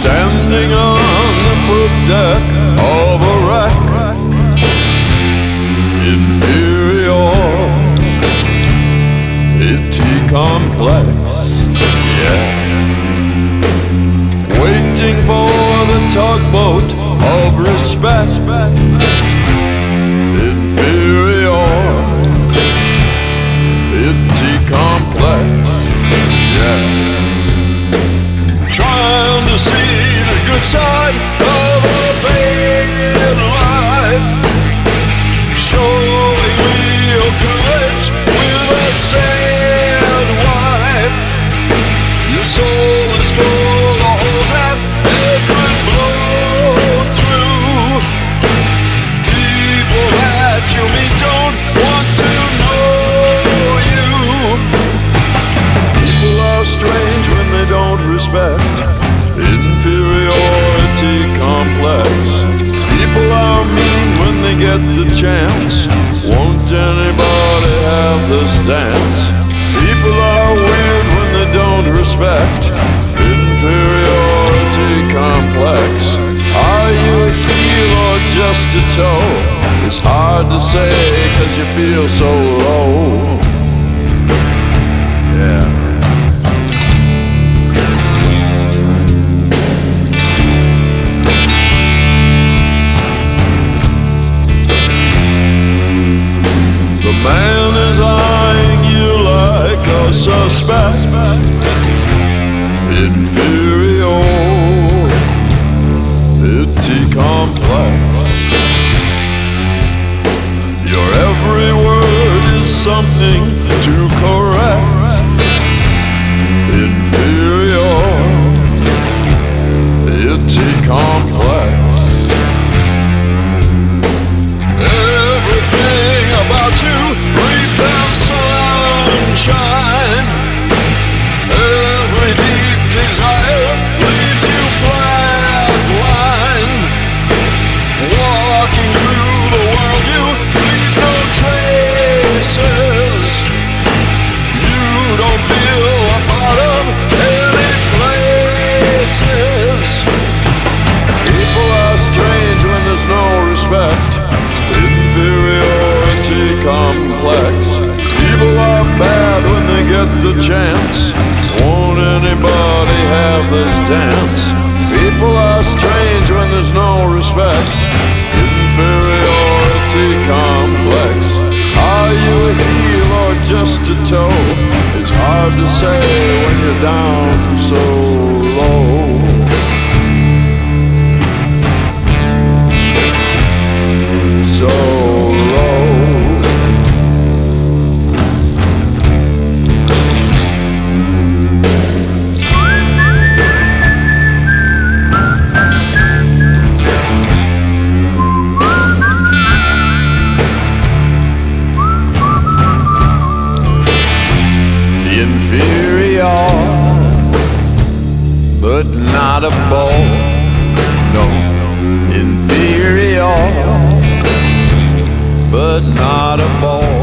standing on the poop deck of a wreck. Inferior, pity complex, yeah. Waiting for the tugboat of respect. Inferior, pity complex, yeah. Trying to see the good side of a bad life, showing real courage with a sad wife. Your soul is full of holes that it could blow through. People that you meet don't want to know you. People are strange when they don't respect. Inferiority complex. People are mean when they get the chance. Won't anybody have this dance? People are weird when they don't respect. Inferiority complex. Are you a heel or just a toe? It's hard to say 'cause you feel so low. Yeah. The man is eyeing you like a suspect. Inferior, pity complex. Your every word is something to correct. Inferior, pity complex. Everything about you breathes down sunshine. Every deep desire leaves you flatline. Walking through the world you leave no traces. You don't feel a part of any places. People are strange when there's no respect. Inferiority complex. People are bad when they get the chance. Won't anybody have this dance? People are strange when there's no respect. Inferiority complex. Are you a heel or just a toe? It's hard to say when you're down so low. So low. Inferior, but not a ball. No, inferior, but not a ball.